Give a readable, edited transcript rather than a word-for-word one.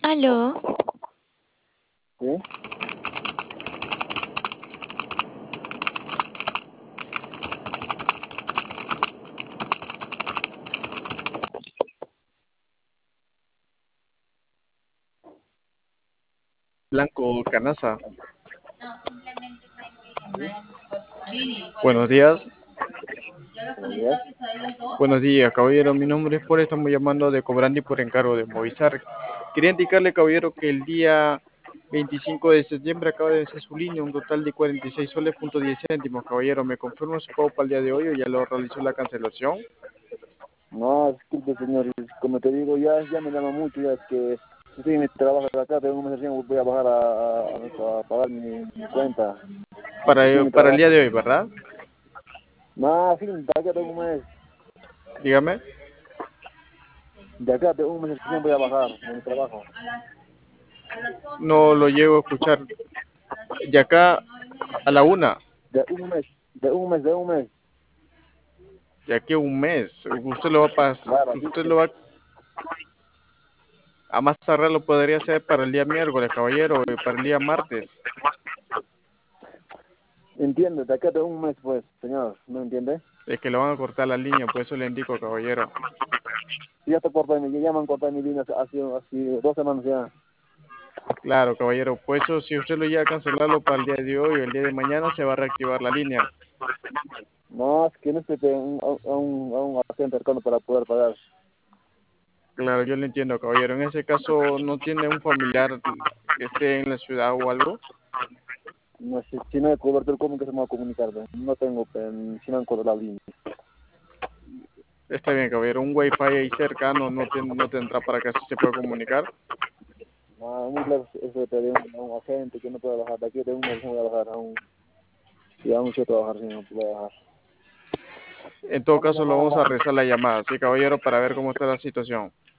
Aló, ¿Sí? Blanco Canaza. ¿Sí? Buenos días. Buenos días. Buenos días, caballero. Mi nombre es Paul. Estamos llamando de Cobrandi por encargo de Movistar. Quería indicarle, caballero, que el día 25 de septiembre acaba de vencer su línea, un total de 46 soles punto 10 céntimos, caballero. ¿Me confirma su pago para el día de hoy o ya lo realizó la cancelación? No, disculpe, señor. Como te digo, ya me llama mucho. Ya es que estoy en mi trabajo de acá. Tengo una sesión. Voy a bajar a pagar mi cuenta. Estoy en mi Para el día trabajo. de hoy, ¿verdad? No, sí, de acá tengo un mes. Dígame. De acá tengo un mes de sesión. Voy a bajar en mi trabajo. No lo llego a escuchar. De acá a la una, De un mes. De un mes. de aquí a un mes. Usted lo va a pasar, Claro, así usted que lo va a más tardar lo podría hacer para el día miércoles, caballero, y para el día martes. entiende. De acá tengo un mes, pues, señor. ¿No entiende? Es que lo van a cortar la línea, por eso le indico, caballero. Sí, ya te corté. Ya me han cortado mi línea hace 2 semanas ya. Claro, caballero, pues eso, si usted lo llega a cancelarlo para el día de hoy o el día de mañana, se va a reactivar la línea. No, es que no estoy a un agente cercano para poder pagar. Claro, yo le entiendo, caballero. En ese caso, ¿no tiene un familiar que esté en la ciudad o algo? No sé, si no hay cobertura, ¿cómo que se me va a comunicar? Ve? No tengo, si no han cortado la línea. Está bien, caballero. Un wifi ahí cercano no tendrá para que así se pueda comunicar. No, muy lejos eso de pedir a un agente que no pueda bajar. De aquí de un mes no voy a bajar y aún sí puedo bajar, si no puedo bajar. En todo Vamos a caso, lo llamar a vamos a la... rezar la llamada, ¿sí, caballero? Para ver cómo está la situación.